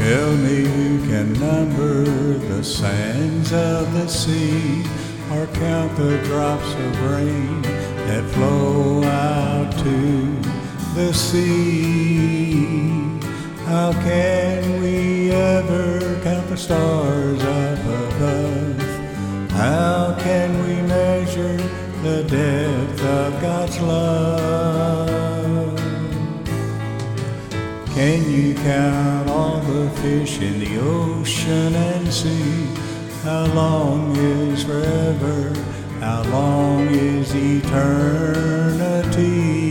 Tell me who can number the sands of the sea, or count the drops of rain that flow out to the sea. How can we ever count the stars up above? How can we measure the depth of God's love? Can you count all the fish in the ocean and see how long is forever? How long is eternity?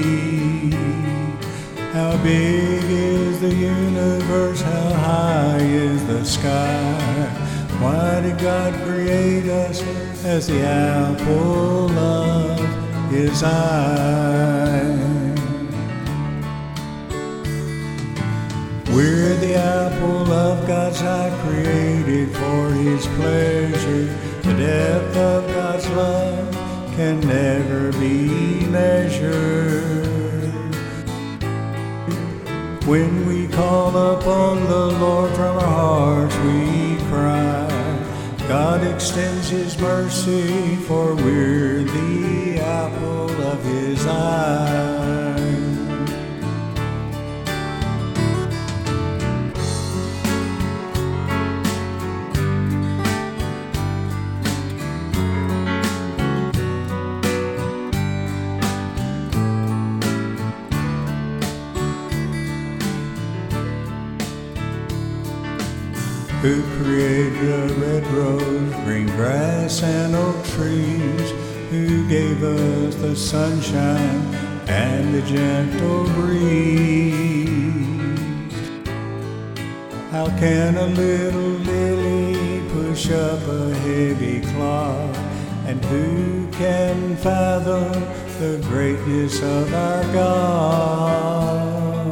How big is the universe? How high is the sky? Why did God create us as the apple of His eye? We're the apple of God's eye, created for His pleasure. The depth of God's love can never be measured. When we call upon the Lord, from our hearts we cry. God extends His mercy, for we're the apple of His eye. Who created a red rose, green grass and oak trees? Who gave us the sunshine and the gentle breeze? How can a little lily push up a heavy clod? And who can fathom the greatness of our God?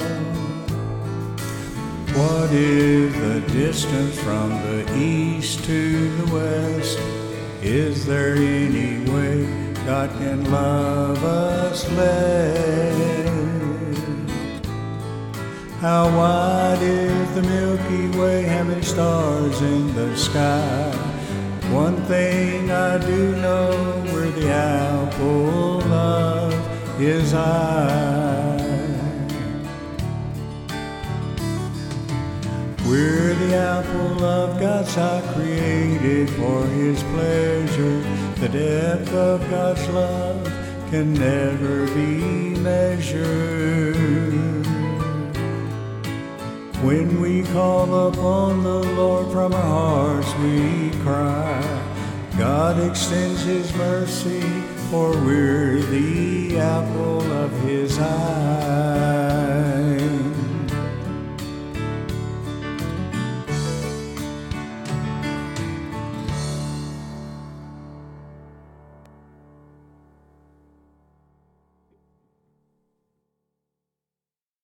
What is the distance from the east to the west? Is there any way God can love us less? How wide is the Milky Way? How many stars in the sky? One thing I do know, we're the apple of His eye. We're the apple of God's eye, created for His pleasure. The depth of God's love can never be measured. When we call upon the Lord, from our hearts we cry. God extends His mercy, for we're the apple of His eye.